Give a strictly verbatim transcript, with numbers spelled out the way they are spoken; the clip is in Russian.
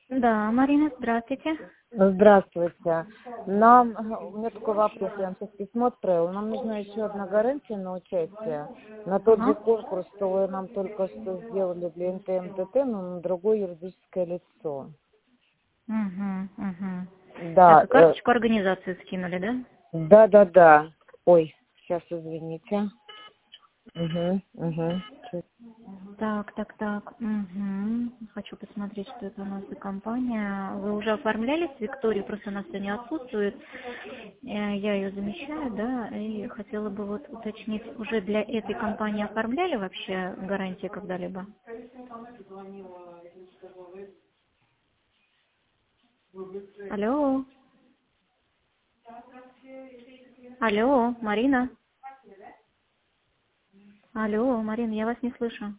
Да, Марина, здравствуйте. Здравствуйте. Нам, у меня такой вопрос, я вам сейчас письмо отправила. Нам нужна еще одна гарантия на участие. На тот же Ага. конкурс, что вы нам только что сделали для эн тэ эм тэ тэ, но на другое юридическое лицо. Угу, угу. Так, Да, и э, карточку организации скинули, да? да, да, да. Ой, сейчас извините. Угу, угу. Так, так, так. Угу. Хочу посмотреть, что это у нас за компания. Вы уже оформлялись с Викторией, просто она сегодня отсутствует. Э, Я ее замещаю, да, и хотела бы вот уточнить, уже для этой компании оформляли вообще гарантии когда-либо? Алло, алло, Марина. Алло, Марина, я вас не слышу.